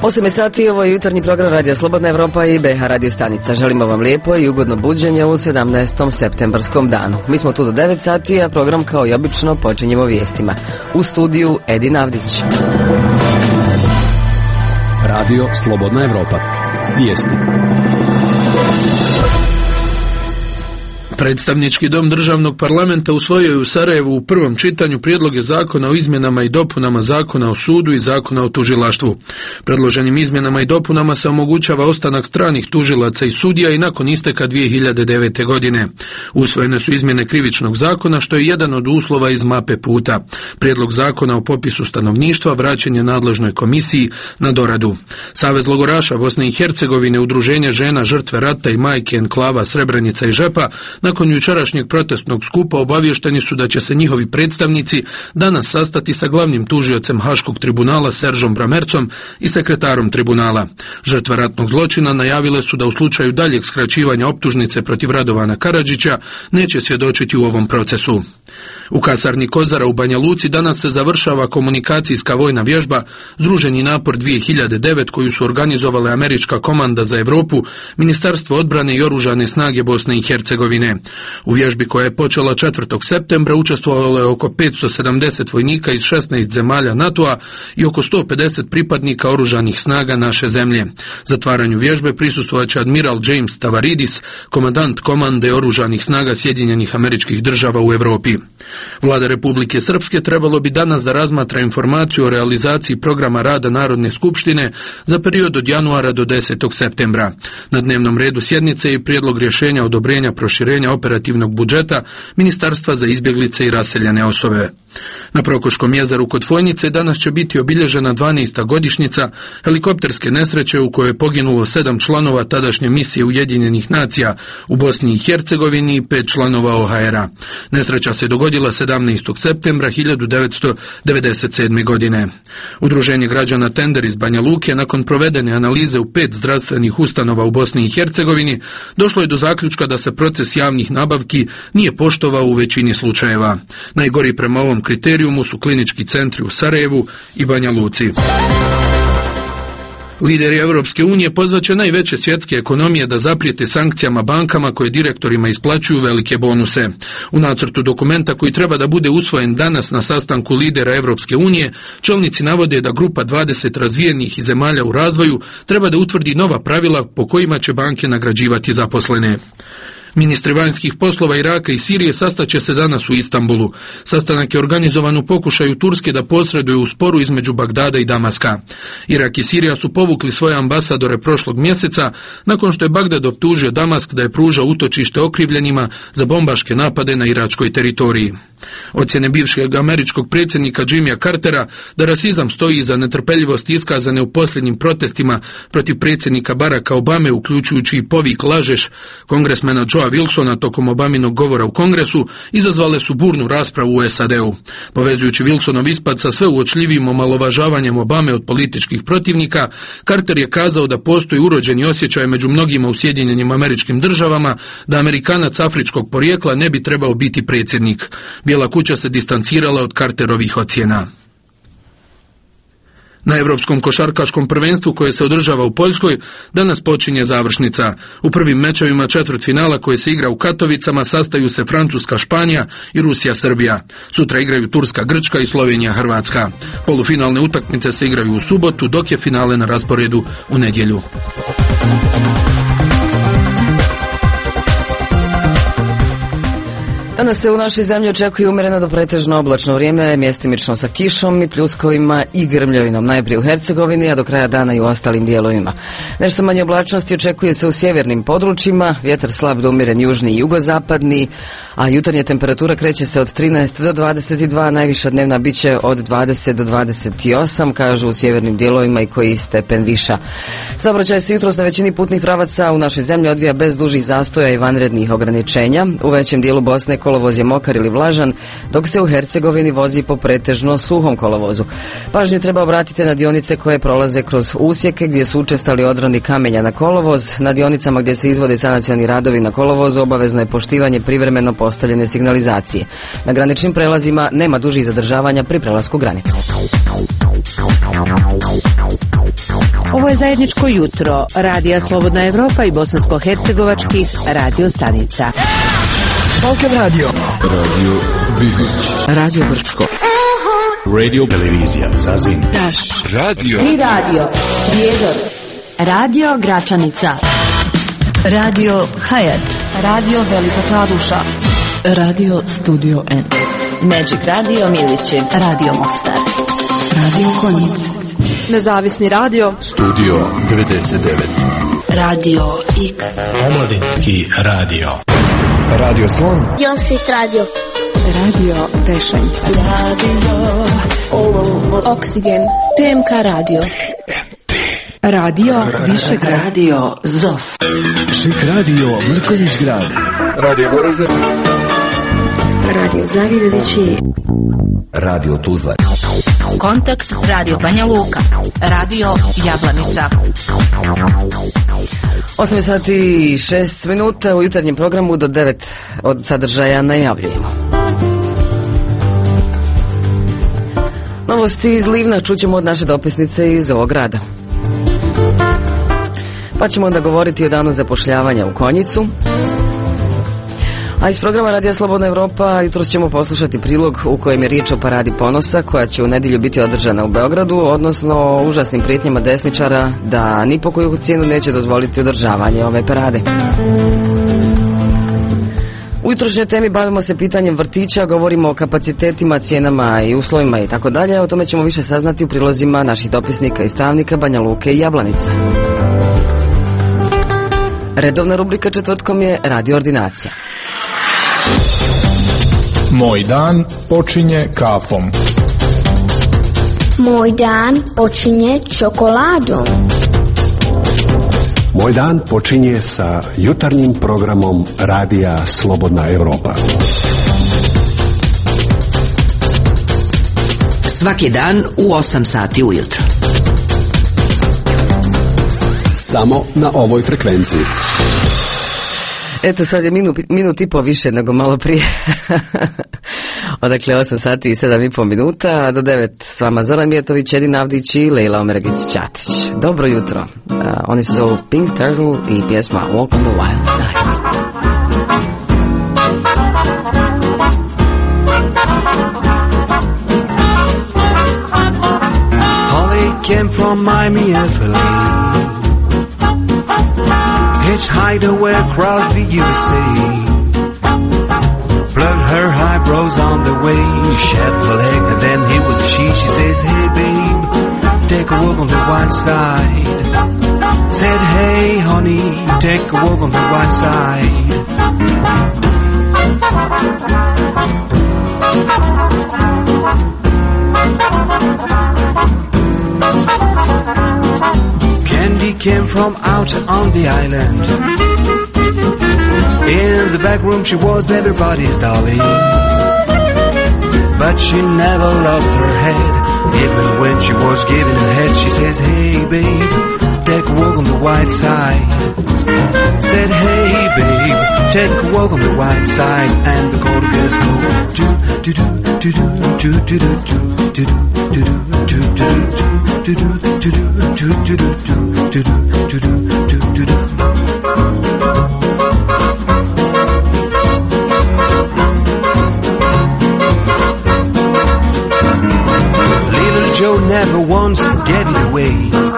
8 sati, ovo je jutarnji program Radio Slobodna Evropa i BH Radio stanica. Želimo vam lijepo i ugodno buđenje u 17. septembarskom danu. Mi smo tu do 9 sati, a program kao i obično počinjemo vijestima. U studiju Edin Avdić. Radio Slobodna Evropa. Vijesti. Predstavnički dom državnog parlamenta usvojio je u Sarajevu u prvom čitanju prijedloge zakona o izmjenama i dopunama zakona o sudu i zakona o tužilaštvu. Predloženim izmjenama i dopunama se omogućava ostanak stranih tužilaca i sudija i nakon isteka 2009. godine. Usvojene su izmjene krivičnog zakona, što je jedan od uslova iz mape puta. Prijedlog zakona o popisu stanovništva vraćen je nadležnoj komisiji na doradu. Savez logoraša Bosne i Hercegovine, Udruženje žena žrtve rata i majke enklava Srebrenica i Žepa, nakon jučerašnjeg protestnog skupa obavješteni su da će se njihovi predstavnici danas sastati sa glavnim tužiocem Haškog tribunala Seržom Bramercom i sekretarom tribunala. Žrtve ratnog zločina najavile su da u slučaju daljeg skraćivanja optužnice protiv Radovana Karadžića neće svjedočiti u ovom procesu. U kasarni Kozara u Banja Luci danas se završava komunikacijska vojna vježba Združeni napor 2009 koju su organizovale Američka komanda za Europu, Ministarstvo odbrane i Oružane snage Bosne i Hercegovine. U vježbi koja je počela 4. septembra učestvovalo je oko 570 vojnika iz 16 zemalja NATO-a i oko 150 pripadnika oružanih snaga naše zemlje. Zatvaranju vježbe prisustvovat će admiral James Tavaridis, komandant komande oružanih snaga Sjedinjenih Američkih Država u Europi. Vlada Republike Srpske trebalo bi danas da razmatra informaciju o realizaciji programa rada Narodne skupštine za period od januara do 10. septembra. Na dnevnom redu sjednice je prijedlog rješenja odobrenja proširenja operativnog budžeta Ministarstva za izbjeglice i raseljene osobe. Na Prokoškom jezeru kod Fojnice danas će biti obilježena 12. godišnjica helikopterske nesreće u kojoj je poginulo 7 članova tadašnje misije Ujedinjenih nacija u Bosni i Hercegovini i 5 članova OHR-a. Nesreća se dogodila 17. septembra 1997. godine. Udruženje građana Tender iz Banja Luke nakon provedene analize u 5 zdravstvenih ustanova u Bosni i Hercegovini došlo je do zaključka da se proces javnih nabavki nije poštovao u većini slučajeva. Najgori prema ovom kriterijumu su klinički centri u Sarajevu i Banja Luci. Lideri Europske unije pozvaće najveće svjetske ekonomije da zaprijete sankcijama bankama koje direktorima isplaćuju velike bonuse. U nacrtu dokumenta koji treba da bude usvojen danas na sastanku lidera Europske unije, čelnici navode da grupa 20 razvijenih i zemalja u razvoju treba da utvrdi nova pravila po kojima će banke nagrađivati zaposlene. Ministri vanjskih poslova Iraka i Sirije sastaće se danas u Istanbulu. Sastanak je organizovan u pokušaju Turske da posreduje u sporu između Bagdada i Damaska. Irak i Sirija su povukli svoje ambasadore prošlog mjeseca nakon što je Bagdad optužio Damask da je pružao utočište okrivljenima za bombaške napade na iračkoj teritoriji. Ocjene bivšeg američkog predsjednika Jimmya Cartera da rasizam stoji iza netrpeljivosti iskazane u posljednjim protestima protiv predsjednika Baracka Obame, uključujući i povik lažeš kongresmena Joea Wilsona tokom Obaminog govora u Kongresu, izazvale su burnu raspravu u SAD-u. Povezujući Wilsonov ispad sa sve uočljivijim omalovažavanjem Obame od političkih protivnika, Carter je kazao da postoji urođeni osjećaj među mnogima u Sjedinjenim Američkim Državama da Amerikanac afričkog porijekla ne bi trebao biti predsjednik. Bijela kuća se distancirala od Carterovih ocjena. Na Europskom košarkaškom prvenstvu koje se održava u Poljskoj danas počinje završnica. U prvim mečevima četvrtfinala koje se igra u Katovicama sastaju se Francuska Španija i Rusija Srbija. Sutra igraju Turska Grčka i Slovenija Hrvatska. Polufinalne utakmice se igraju u subotu, dok je finale na rasporedu u nedjelju. Danas se u našoj zemlji očekuje umjereno do pretežno oblačno vrijeme, mjestimično sa kišom i pljuskovima i grmljovinom, najprije u Hercegovini, a do kraja dana i u ostalim dijelovima. Nešto manje oblačnosti očekuje se u sjevernim područjima, vjetar slab do umjeren južni i jugozapadni, a jutarnja temperatura kreće se od 13 do 22, najviša dnevna biće od 20 do 28, kažu u sjevernim dijelovima i koji stepen viša. Saobraćaj se jutros na većini putnih pravaca u našoj zemlji odvija bez dužih zastoja i vanrednih ograničenja. U većem dijelu Bosne kolovoz je mokar ili vlažan, dok se u Hercegovini vozi po pretežno suhom kolovozu. Pažnju treba obratiti na dionice koje prolaze kroz usjeke gdje su učestali odroni kamenja na kolovoz. Na dionicama gdje se izvode sanacioni radovi na kolovozu obavezno je poštivanje privremeno postavljene signalizacije. Na graničnim prelazima nema dužih zadržavanja pri prelasku granice. Ovo je zajedničko jutro Radija Slobodna Evropa i bosansko-hercegovačkih radio stanica. Balkan Radio. Radio Bihoć. Radio Brčko. Radio Televizija Zazin. Daš. Radio. Tri radio. Prijedor. Radio Gračanica. Radio Hayat. Radio Velika Kladuša. Radio Studio N. Magic Radio Milići. Radio Mostar. Radio Konjic. Nezavisni radio. Studio 99. Radio X. Omladinski radio. Radio Slon. Josit radio. Radio Tešanj. Oksigen. TMK radio. Radio Višegrad. Radio ZOS. Šik radio Mrkonjić grad. Radio Goražde. Radio Zavidovići. Radio Tuzla. Kontakt Radio Banja Luka. Radio Jablanica. 8 sati i 6 minuta u jutarnjem programu do 9 od sadržaja najavljujemo. Novosti iz Livna čućemo od naše dopisnice iz ovog grada. Pa ćemo onda govoriti o danu zapošljavanja u Konjicu. A iz programa Radija Slobodna Evropa jutros ćemo poslušati prilog u kojem je riječ o paradi ponosa koja će u nedjelju biti održana u Beogradu, odnosno užasnim prijetnjama desničara da ni po koju cijenu neće dozvoliti održavanje ove parade. U jutrošnjoj temi bavimo se pitanjem vrtića, govorimo o kapacitetima, cijenama i uslovima i tako dalje. O tome ćemo više saznati u prilozima naših dopisnika i stavnika Banja Luke i Jablanica. Redovna rubrika četvrtkom je Radio Ordinacija. Moj dan počinje kafom. Moj dan počinje čokoladom. Moj dan počinje sa jutarnjim programom Radija Slobodna Evropa. Svaki dan u 8 sati ujutro. Samo na ovoj frekvenciji. Eto, sad je minut i po više nego malo prije. Odakle 8 sati i 7,5 minuta, do 9 s vama Zoran Mijetović, Edin Avdić i Lejla Omeregić-Ćatić. Dobro jutro. Oni se zovu Pink Turtle i pjesma Walk on the Wild Side. Holly came from Miami, Italy. Hitchhiked away across the USA. Plucked her eyebrows on the way. Shed her leg and then he was she. She says, hey babe, take a walk on the white side. Said, hey honey, take a walk on the white side. Candy came from out on the island. In the back room she was everybody's dolly. But she never lost her head. Even when she was giving her head, she says, hey babe, take a walk on the white side. Said, hey babe, take a walk on the white side. And the chord goes do do do do do do do do do do do. Little Joe never once gave it away.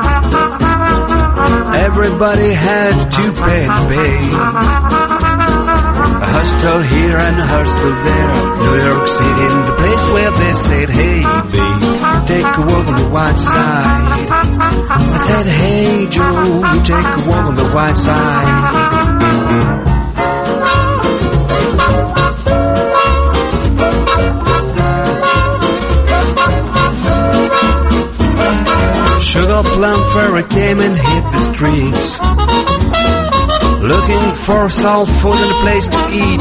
Everybody had to pay to pay. A hostel here and a hostel there. New York City, the place where they said, hey babe, take a walk on the white side. I said, hey Joe, you take a walk on the white side. Sugar Plum Fairy came and hit the streets, looking for soul food and a place to eat.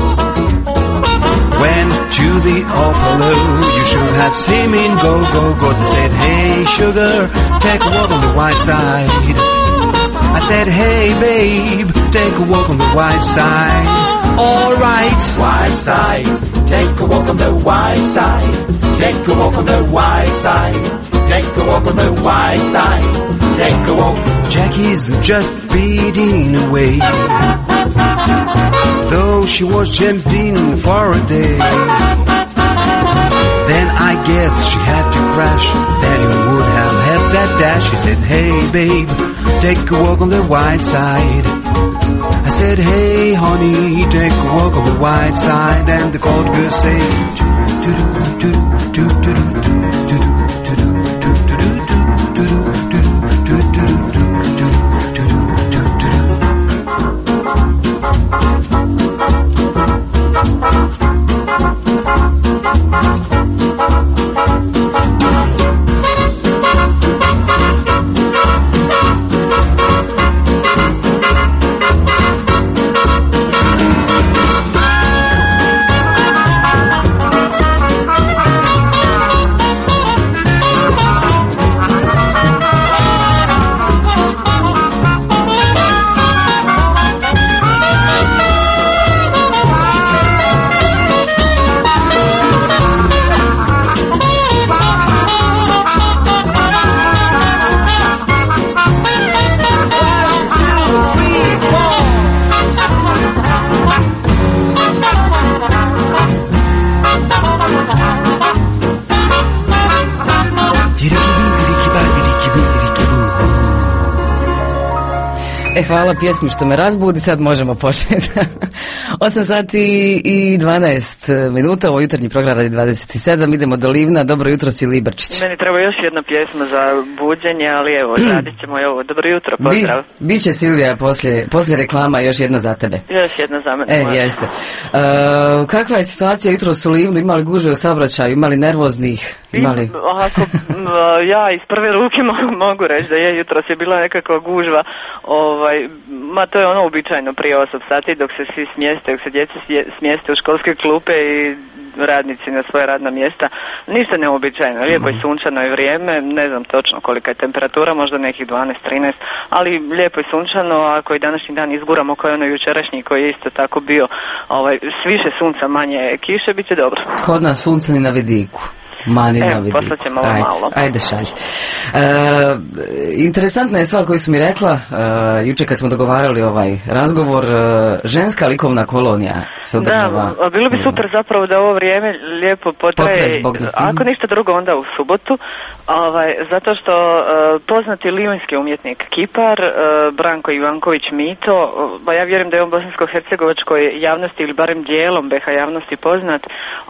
Went to the Opalo, you should have seen me go, go, go. They said, hey sugar, take a walk on the white side. I said, hey babe, take a walk on the white side. Alright, white side, take a walk on the white side. Take a walk on the white side. take a walk on the white side. Take a walk. Jackie's just fading away, though she was James Dean for a day. Then I guess she had to crash. Daniel would have had that dash. She said, hey babe, take a walk on the white side. I said, hey honey, take a walk on the white side. And the cold girl said, Hvala pjesmi što me razbudi, sad možemo početi. 8 sati i 12 minuta, ovo jutarnji program radi 27, idemo do Livna. Dobro jutro, Siliji Brčić. Meni treba još jedna pjesma za buđenje, ali evo, radit ćemo i ovo. Dobro jutro, pozdrav. Biće Silvija poslije reklama, još jedna za tebe. Još jedna za mene. Jeste. Kakva je situacija jutros u Livnu? Imali gužve u saobraćaju, imali nervoznih? Ako ja iz prve ruke mogu reći da je jutros je bila nekakva gužva, to je ono uobičajeno prije 8 sati dok se svi smjeste, dok se djeca smjeste u školske klupe i radnici na svoje radna mjesta. Ništa neobičajno, lijepo je sunčano je vrijeme, ne znam točno kolika je temperatura, možda nekih 12-13, ali lijepo je sunčano, ako i današnji dan izguramo kao ono jučerašnji koji je isto tako bio s više sunca, manje kiše, bit će dobro. Kod nas sunce ni na vidiku. Poslaćemo malo. Ajde šalj. Interesantna je stvar koju su mi rekla jučer kad smo dogovarali ovaj razgovor, ženska likovna kolonija se održava. Da, bilo bi super zapravo da ovo vrijeme lijepo potraje, ako ništa drugo onda u subotu, zato što poznati livonski umjetnik kipar Branko Ivanković Mito, ja vjerujem da je on bosansko-hercegovačkoj javnosti ili barem dijelom BH javnosti poznat,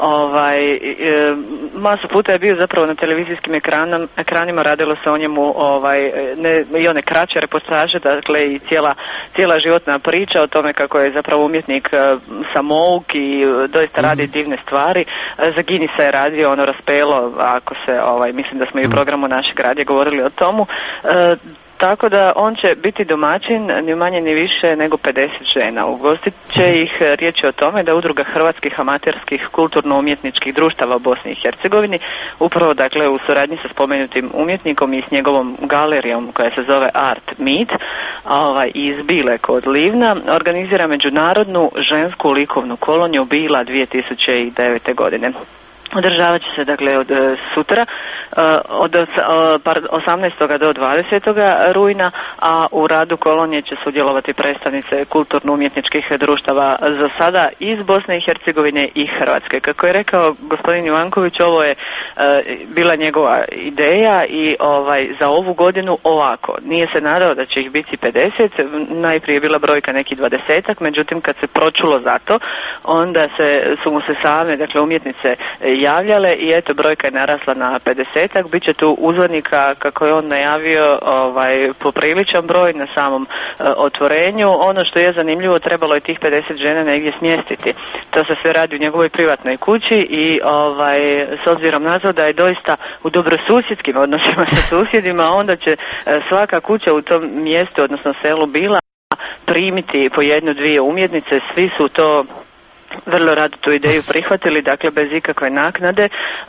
masu puta je bio zapravo na televizijskim ekranima, radilo se o njemu i one kraće reportaže, dakle i cijela životna priča o tome kako je zapravo umjetnik samouk i doista radi divne stvari. Za Guinnessa je radio ono Raspelo, ako se, mislim da smo i u programu našeg radija govorili o tomu. Tako da on će biti domaćin ni manje ni više nego 50 žena. Ugostit će ih, riječ je o tome da Udruga hrvatskih amaterskih kulturno-umjetničkih društava u Bosni i Hercegovini, upravo dakle u suradnji sa spomenutim umjetnikom i s njegovom galerijom koja se zove Art Meet iz Bile kod Livna, organizira međunarodnu žensku likovnu koloniju Bila 2009. godine. Održavat će se dakle od sutra, od 18. do 20. rujna, a u radu kolonije će sudjelovati predstavnice kulturno-umjetničkih društava za sada iz Bosne i Hercegovine i Hrvatske. Kako je rekao gospodin Ivanković, ovo je bila njegova ideja i za ovu godinu ovako. Nije se nadao da će ih biti 50, najprije je bila brojka neki 20-ak, međutim kad se pročulo za to, onda su mu se same, dakle umjetnice javljale i eto brojka je narasla na 50-ak. Biće tu uzornika, kako je on najavio, popriličan broj na samom otvorenju. Ono što je zanimljivo, trebalo je tih 50 žena negdje smjestiti. To se sve radi u njegovoj privatnoj kući i s obzirom na to da je doista u dobrosusjedskim odnosima sa susjedima, onda će svaka kuća u tom mjestu, odnosno selu Bila, primiti po jednu, dvije umjetnice. Svi su to vrlo rado tu ideju prihvatili, dakle bez ikakve naknade.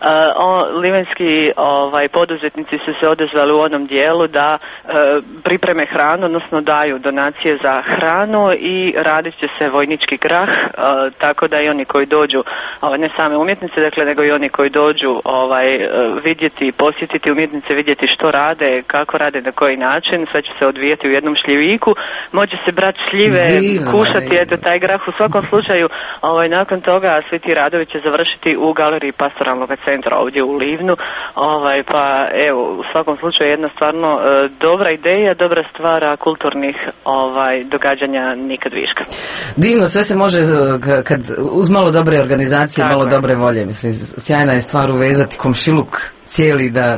Livanjski poduzetnici su se odazvali u onom dijelu da pripreme hranu, odnosno daju donacije za hranu i radit će se vojnički grah, tako da i oni koji dođu, ne same umjetnice, dakle nego i oni koji dođu vidjeti, posjetiti umjetnice, vidjeti što rade, kako rade, na koji način, sve će se odvijati u jednom šljiviku, moće se brati šljive, kušati, eto taj grah. U svakom slučaju nakon toga svi ti radovi će završiti u galeriji Pastoralnog centra ovdje u Livnu, pa evo, u svakom slučaju jedna stvarno dobra ideja, dobra stvar, a kulturnih događanja nikad viška. Divno, sve se može kad uz malo dobre organizacije, tako malo dobre volje, mislim, sjajna je stvar uvezati komšiluk cijeli da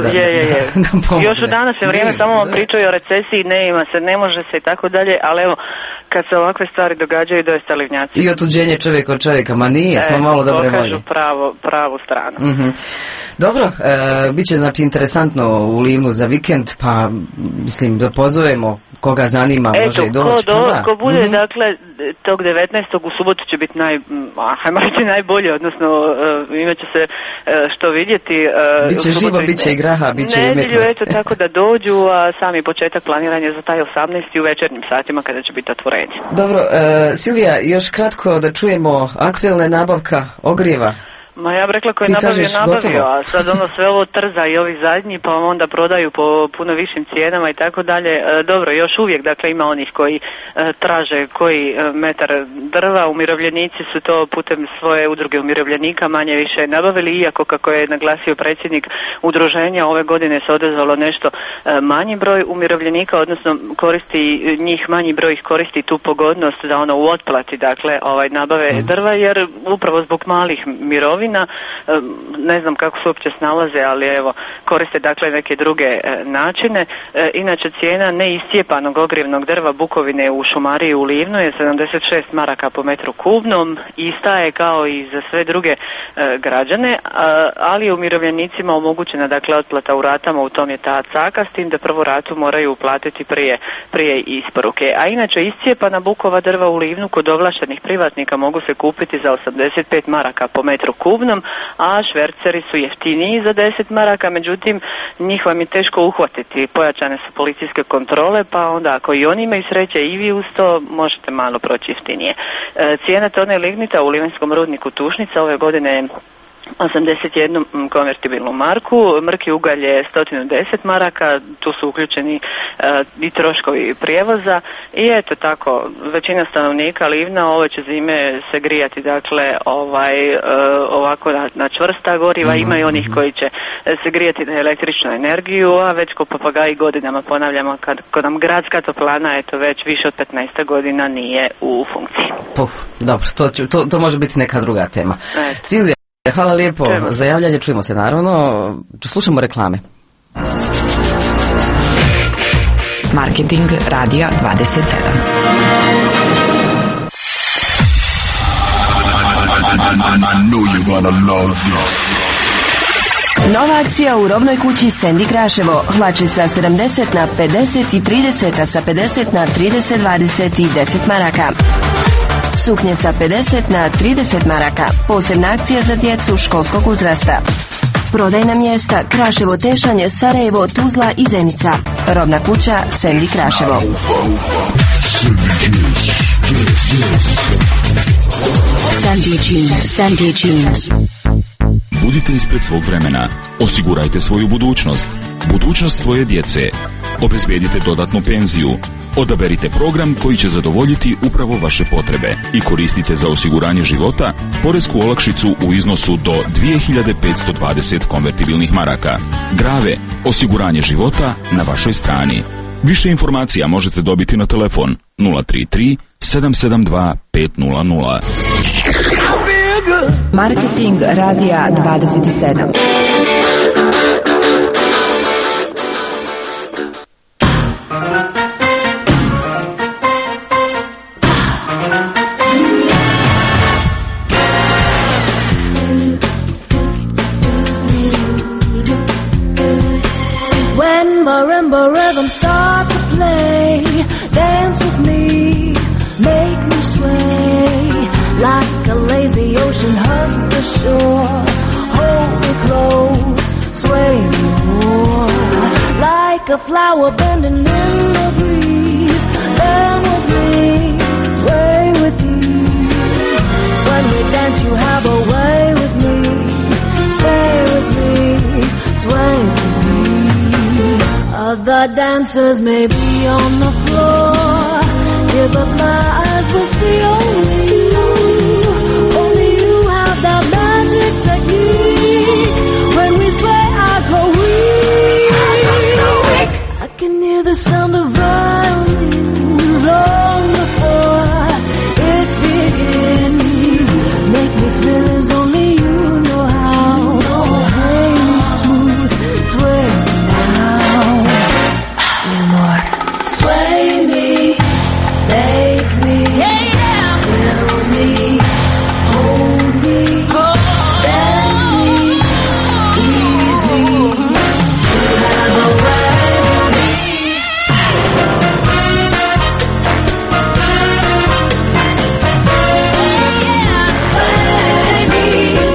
pomogne. Još u današnje vrijeme samo vam pričaju o recesiji, ne može se i tako dalje, ali evo, kad se ovakve stvari događaju, doista livnjaci. I otuđenje čovjeka od čovjeka, ma nije, samo malo dobre volje. Pokažu pravu stranu. Mm-hmm. Dobro, bit će znači interesantno u Livnu za vikend, pa mislim da pozovemo koga zanima, može i doći. Ko bude, dakle, tog 19. u subotu će biti najbolje, odnosno imat će se što vidjeti. Biće živo, biće i graha, biće i umjetnosti. Eto, tako da dođu, a sami početak planiranja za taj 18. u večernjim satima kada će biti otvorenje. Dobro, Silvija, još kratko da čujemo aktuelna nabavka ogrijeva. Ma ja bih rekla ko je nabavio, a sad sve ovo trza i ovi zadnji, pa onda prodaju po puno višim cijenama i tako dalje. Dobro, još uvijek, dakle, ima onih koji traže koji metar drva, umirovljenici su to putem svoje udruge umirovljenika manje više nabavili, iako kako je naglasio predsjednik udruženja, ove godine se odazvalo nešto manji broj umirovljenika, odnosno manji broj ih koristi tu pogodnost da u otplati, dakle, nabave drva, jer upravo zbog malih mirovina, ne znam kako se uopće snalaze, ali evo, koriste dakle neke druge načine. Inače, cijena neiscijepanog ogrijevnog drva Bukovine u šumariji u Livnu je 76 maraka po metru kubnom, ista je kao i za sve druge građane, ali je umirovljenicima omogućena dakle otplata u ratama, u tom je ta caka, s tim da prvu ratu moraju uplatiti prije isporuke. A inače, iscijepana bukova drva u Livnu kod ovlaštenih privatnika mogu se kupiti za 85 maraka po metru kubnom, a šverceri su jeftiniji za 10 maraka, međutim njih vam je teško uhvatiti, pojačane su policijske kontrole, pa onda ako i oni imaju sreće i vi uz to, možete malo proći jeftinije. Cijena tone lignita u Livanjskom rudniku Tušnica ove godine je 81 konvertibilnu marku, mrki ugalj je 110 maraka, tu su uključeni i troškovi prijevoza i eto tako, većina stanovnika Livna ove će zime se grijati, dakle, ovako na čvrsta goriva, ima i onih koji će se grijati na električnu energiju, a već ko papagaji godinama ponavljamo, kad nam gradska toplana, eto, već više od 15 godina nije u funkciji. Dobro, to može biti neka druga tema. Silvija, hvala lijepo za javljanje, čujemo se naravno, slušamo reklame. Marketing Radija 27. Nova akcija u robnoj kući Sandy Kraševo. Hlače sa 70 na 50 i 30, a sa 50 na 30, 20 i 10 maraka. Suknje sa 50 na 30 maraka. Posebna akcija za djecu školskog uzrasta. Prodajna mjesta Kraševo, Tešanje, Sarajevo, Tuzla i Zenica. Robna kuća Sandy Kraševo. Sandy Jeans. Budite ispred svog vremena. Osigurajte svoju budućnost. Budućnost svoje djece. Obezbijedite dodatnu penziju. Odaberite program koji će zadovoljiti upravo vaše potrebe i koristite za osiguranje života poresku olakšicu u iznosu do 2520 konvertibilnih maraka. Grave, osiguranje života na vašoj strani. Više informacija možete dobiti na telefon 033 772 500. Marketing Radija 27. When marimba rhythms start to play, dance with me, make me sway like a the shore. Hold me close, sway me more. Like a flower bending in the breeze. Bend with me, sway with ease. When we dance you have a way with me. Stay with me, sway with me. Other dancers may be on the floor. Give up my eyes, will see only you. Only you have that magic technique. When we sway, I go weak. I can hear the sound of violins long before it begins. Make me feel as only you know how. Hey, smooth, sway now. More. Sway me, make me, fill me, hold me, bend me, ease me. You have a way with me. Sway me.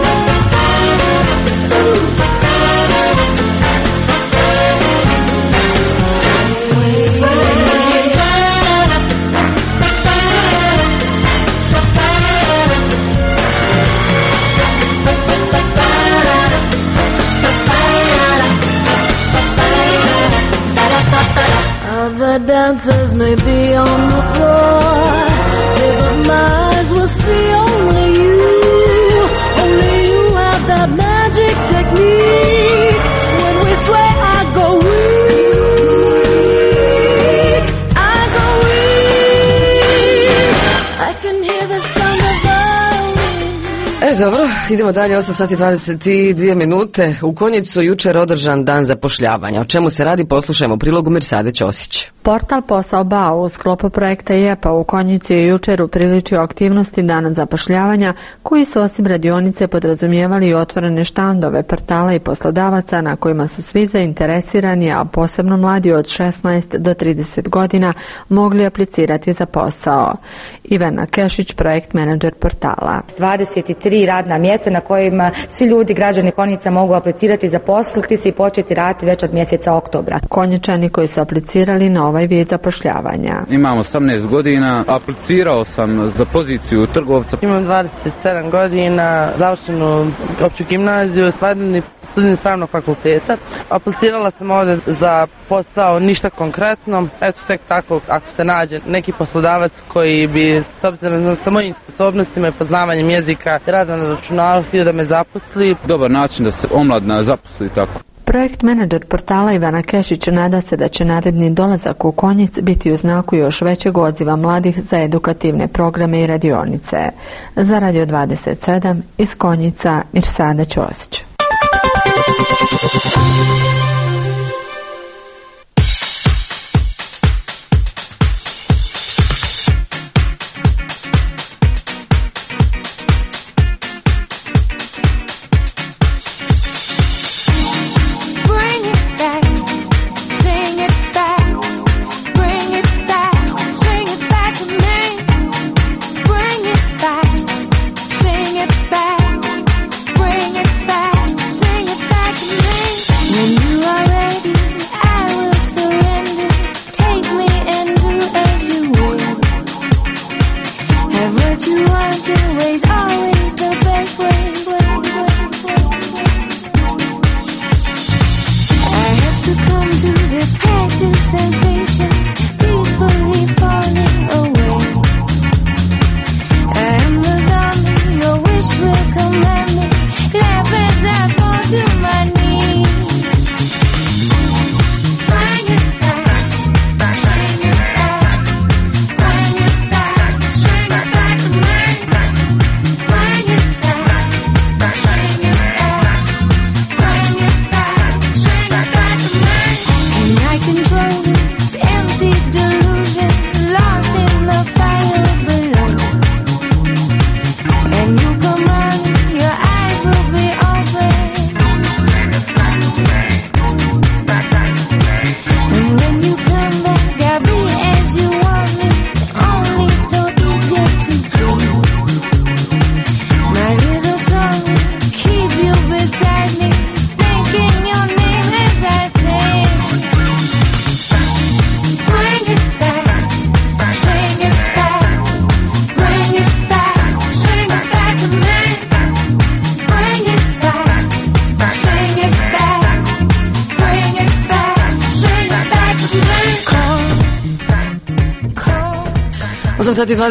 Other dancers may be on the floor. But my eyes will see only you. Only you have that magic technique. When we sway, I go weak. I go weak. I can hear the sound of violin. Dobro, idemo dalje, 8 sati 22 minute. U Konjicu jučer održan dan zapošljavanja. O čemu se radi, poslušajmo prilogu Mirsade Ćosić. Portal Posao BAO u sklopu projekta IEPA u Konjici je jučer upriličio aktivnosti dana zapošljavanja koji su osim radionice podrazumijevali i otvorene štandove portala i poslodavaca na kojima su svi zainteresirani, a posebno mladi od 16 do 30 godina mogli aplicirati za posao. Ivana Kešić, projekt menadžer portala. 23 radna mjesta na kojima svi ljudi, građani Konjica mogu aplicirati za posliti se i početi raditi već od mjeseca oktobra. Konjičani koji su aplicirali na ovaj vid zapošljavanja. Imam 18 godina, aplicirao sam za poziciju trgovca. Imam 27 godina, završenu opću gimnaziju, student pravnog fakulteta. Aplicirala sam ovdje za posao, ništa konkretno. Eto, tek tako, ako se nađe neki poslodavac koji bi, s obzirom sa mojim sposobnostima i poznavanjem jezika, rada na računaru, htio da me zaposli. Dobar način da se omladina zaposli tako. Projekt menadžer portala Ivana Kešić nada se da će naredni dolazak u Konjic biti u znaku još većeg odziva mladih za edukativne programe i radionice. Za Radio 27 iz Konjica Mirsada Ćosić. When you 8 sati i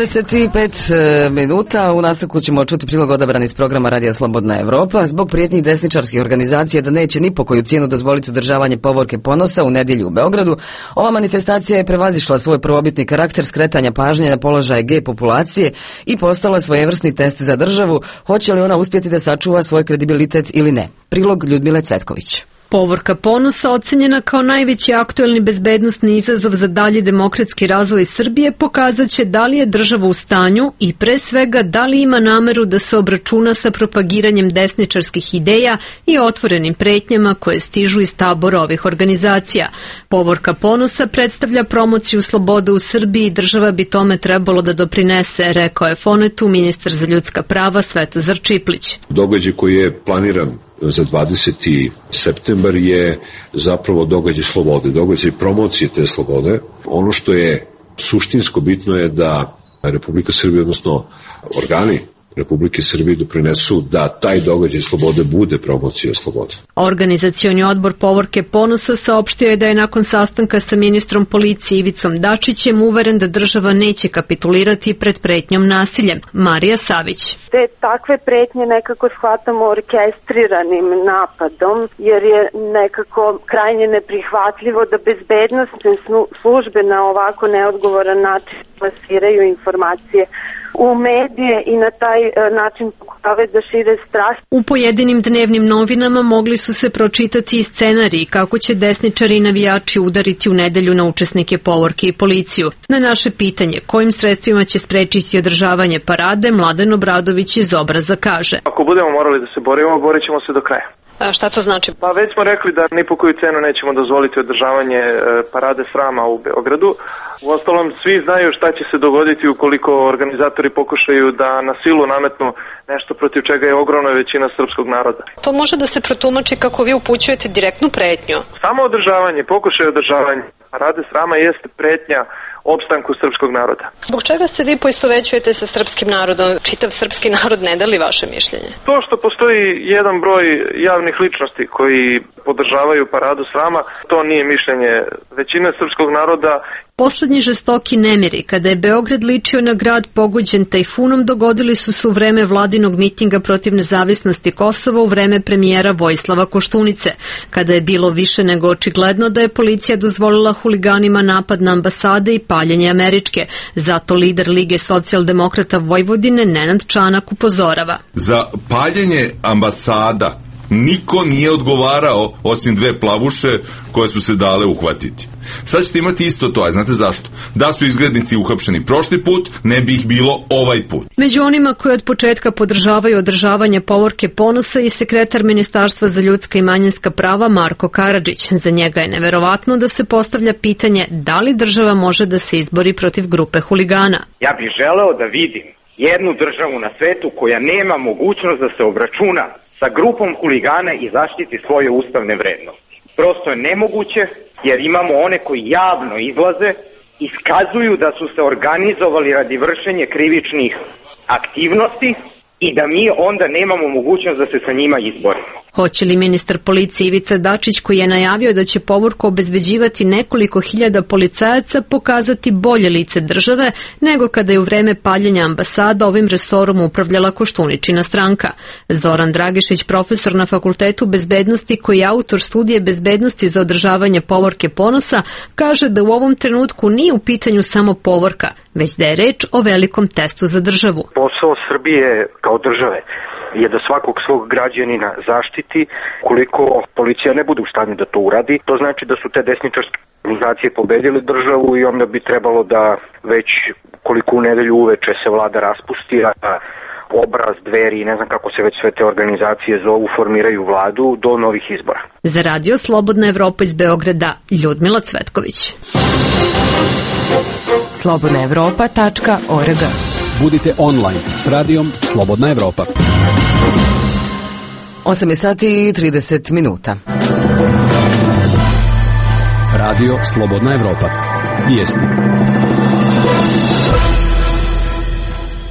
25 minuta. U nastavku ćemo čuti prilog odabran iz programa Radija Slobodna Evropa. Zbog prijetnjih desničarskih organizacija da neće ni po koju cijenu dozvoliti održavanje povorke ponosa u nedjelju u Beogradu, ova manifestacija je prevazišla svoj prvobitni karakter skretanja pažnje na položaj gej populacije i postala svojevrsni test za državu. Hoće li ona uspjeti da sačuva svoj kredibilitet ili ne? Prilog Ljudmile Cvetković. Povorka ponosa, ocenjena kao najveći aktuelni bezbednosni izazov za dalji demokratski razvoj Srbije, pokazat će da li je država u stanju i pre svega da li ima nameru da se obračuna sa propagiranjem desničarskih ideja i otvorenim pretnjama koje stižu iz tabora ovih organizacija. Povorka ponosa predstavlja promociju slobode u Srbiji i država bi tome trebalo da doprinese, rekao je Fonetu ministar za ljudska prava Svetozar Čiplić. Događaj koji je planiran za 20. septembar je zapravo događaj slobode, događaj promocije te slobode. Ono što je suštinsko bitno je da Republika Srbija, odnosno organi Republike Srbije doprinesu da taj događaj slobode bude promocija slobode. Organizacioni odbor Povorke ponosa saopštio je da je nakon sastanka sa ministrom policije Ivicom Dačićem uveren da država neće kapitulirati pred pretnjom nasiljem. Marija Savić. Te takve pretnje nekako shvatamo orkestriranim napadom, jer je nekako krajnje neprihvatljivo da bezbednosne službe na ovako neodgovoran način plasiraju informacije u medije i na taj način pokušavaju da šire strah. U pojedinim dnevnim novinama mogli su se pročitati i scenariji kako će desničari i navijači udariti u nedelju na učesnike Povorke i policiju. Na naše pitanje kojim sredstvima će sprečiti održavanje parade, Mladen Obradović iz Obraza kaže: Ako budemo morali da se borimo, borit ćemo se do kraja. A šta to znači? Pa već smo rekli da ni po koju cenu nećemo dozvoliti održavanje parade srama u Beogradu. Uostalom, svi znaju šta će se dogoditi ukoliko organizatori pokušaju da na silu nametnu nešto protiv čega je ogromna većina srpskog naroda. To može da se protumači kako vi upućujete direktnu pretnju. Samo održavanje, pokušaj održavanja parade srama jeste pretnja opstanku srpskog naroda. Zbog čega se vi poistovećujete sa srpskim narodom? Čitav srpski narod ne da li vaše mišljenje? To što postoji jedan broj javnih ličnosti koji podržavaju paradu srama, to nije mišljenje većine srpskog naroda. Poslednji žestoki nemiri, kada je Beograd ličio na grad pogođen tajfunom, dogodili su se u vreme vladinog mitinga protiv nezavisnosti Kosova u vreme premijera Vojislava Koštunice, kada je bilo više nego očigledno da je policija dozvolila huliganima napad na ambasade i paljenje američke. Zato lider Lige socijaldemokrata Vojvodine Nenad Čanak upozorava: za paljenje ambasada niko nije odgovarao osim dve plavuše koje su se dale uhvatiti. Sad ćete imati isto to, a znate zašto? Da su izgrednici uhapšeni prošli put, ne bi ih bilo ovaj put. Među onima koji od početka podržavaju održavanje Povorke ponosa i sekretar Ministarstva za ljudska i manjinska prava Marko Karadžić. Za njega je neverovatno da se postavlja pitanje da li država može da se izbori protiv grupe huligana. Ja bih želeo da vidim jednu državu na svetu koja nema mogućnost da se obračuna sa grupom huligana i zaštiti svoje ustavne vrednosti. Prosto je nemoguće, jer imamo one koji javno izlaze, iskazuju da su se organizovali radi vršenja krivičnih aktivnosti i da mi onda nemamo mogućnost da se sa njima izborimo. Hoće li ministar policije Ivica Dačić, koji je najavio da će Povorku obezbeđivati nekoliko hiljada policajaca, pokazati bolje lice države nego kada je u vreme paljenja ambasada ovim resorom upravljala Koštuničina stranka? Zoran Dragišić, profesor na Fakultetu bezbednosti koji je autor studije bezbednosti za održavanje Povorke ponosa, kaže da u ovom trenutku nije u pitanju samo Povorka, već da je reč o velikom testu za državu. Posao Srbije kao države je da svakog svog građanina zaštiti. Koliko policija ne bude u stanju da to uradi, to znači da su te desničarske organizacije pobedile državu i onda bi trebalo da već koliko u nedelju uveče se vlada raspusti, Obraz, Dveri i ne znam kako se već sve te organizacije zovu, formiraju vladu do novih izbora. Za Radio Slobodna Evropa iz Beograda, Ljudmila Cvetković. slobodnaevropa.org. Budite online s radijom Slobodna Evropa. 8 sati i 30 minuta. Radio Slobodna Evropa. Vijesti.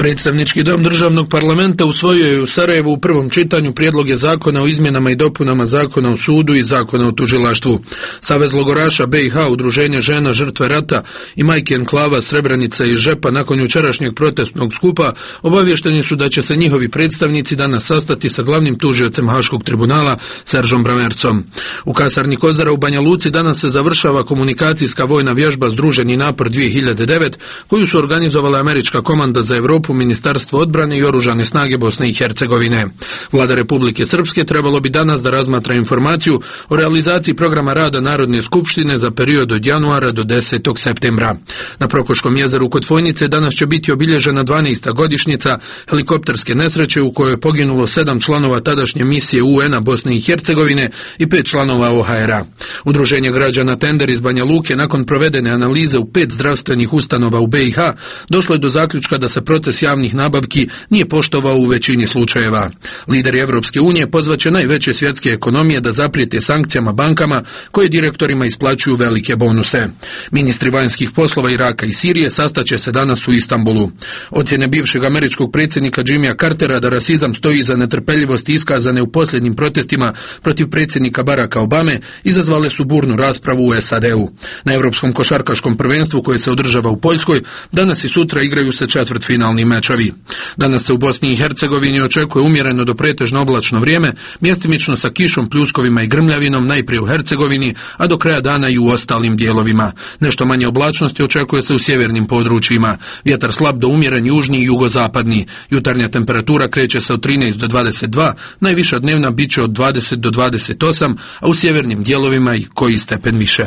Predstavnički dom državnog parlamenta usvojio je u Sarajevu u prvom čitanju prijedloge zakona o izmjenama i dopunama zakona o sudu i zakona o tužilaštvu. Savez logoraša BiH, Udruženje žena žrtve rata i majke enklava Srebrenica i Žepa nakon jučerašnjeg protestnog skupa obavješteni su da će se njihovi predstavnici danas sastati sa glavnim tužiocem Haškog tribunala Seržom Bramercom. U kasarni Kozara u Banja Luci danas se završava komunikacijska vojna vježba Združeni napor 2009 koju su organizovala Američka komanda za Europu, Ministarstvo odbrane i Oružane snage Bosne i Hercegovine. Vlada Republike Srpske trebalo bi danas da razmatra informaciju o realizaciji programa rada Narodne skupštine za period od januara do 10. septembra. Na Prokoškom jezeru kod Fojnice danas će biti obilježena 12. godišnjica helikopterske nesreće u kojoj je poginulo 7 članova tadašnje misije UN-a Bosne i Hercegovine i 5 članova OHR-a. Udruženje građana Tender iz Banja Luke nakon provedene analize u 5 zdravstvenih ustanova u BiH došlo je do zaključka da se proces javnih nabavki nije poštovao u većini slučajeva. Lideri Evropske unije pozvaće najveće svjetske ekonomije da zaprijete sankcijama bankama koje direktorima isplaćuju velike bonuse. Ministri vanjskih poslova Iraka i Sirije sastaće se danas u Istanbulu. Ocjene bivšeg američkog predsjednika Jimmya Cartera da rasizam stoji iza netrpeljivosti iskazane u posljednjim protestima protiv predsjednika Baracka Obame izazvale su burnu raspravu u SAD-u. Na Europskom košarkaškom prvenstvu koje se održava u Poljskoj danas i sutra igraju se četvrtfinalni mečevi. Danas se u Bosni i Hercegovini očekuje umjereno do pretežno oblačno vrijeme, mjestimično sa kišom, pljuskovima i grmljavinom, najprije u Hercegovini, a do kraja dana i u ostalim dijelovima. Nešto manje oblačnosti očekuje se u sjevernim područjima. Vjetar slab do umjeren južni i jugozapadni. Jutarnja temperatura kreće se od 13 do 22, najviša dnevna bit će od 20 do 28, a u sjevernim dijelovima i koji stepen više.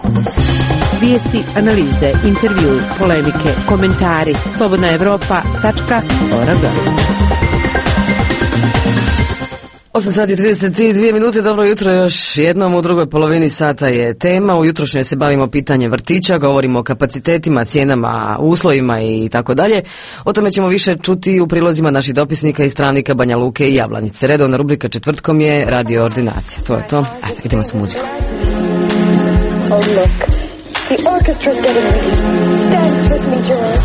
Vijesti, analize, intervju, polemike, komentari. slobodnaevropa.org. 8:32 dobro jutro još jednom, u drugoj polovini sata je tema. U jutrošnjoj se bavimo pitanjem vrtića, govorimo o kapacitetima, cijenama, uslovima i tako dalje. O tome ćemo više čuti u prilozima naših dopisnika i stranika Banja Luke i Jablanice. Redovna rubrika četvrtkom je Radio Ordinacija. To je to. Ajde, idemo sa muzikom. Oh look, the orchestra's getting ready. Dance with me, George.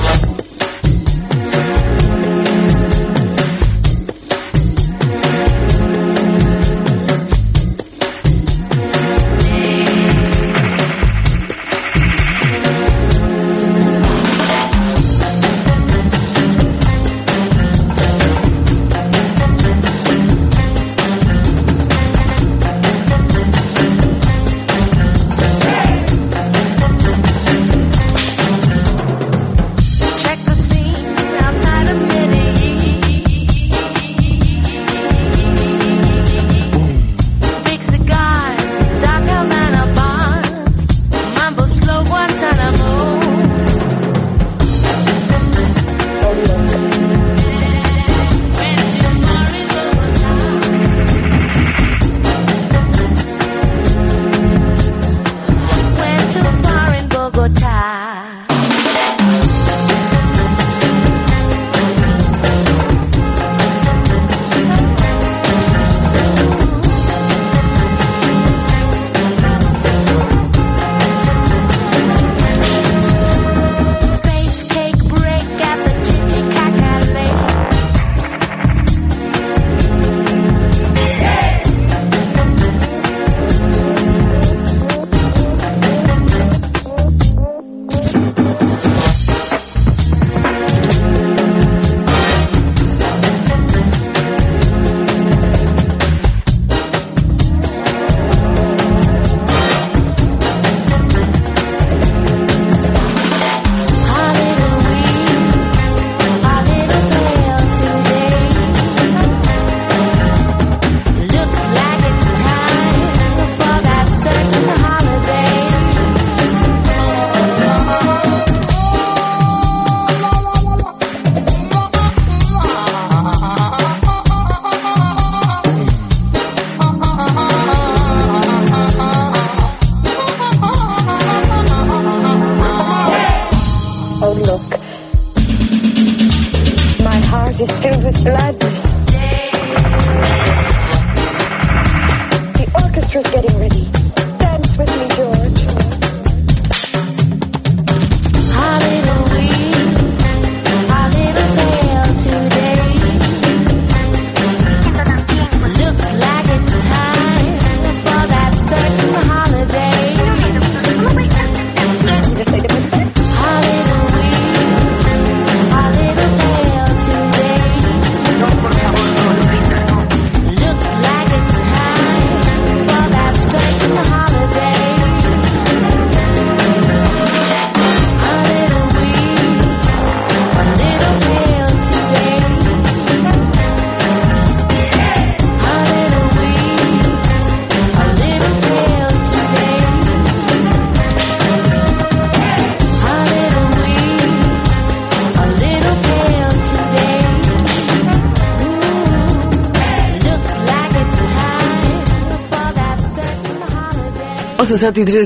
8 sati i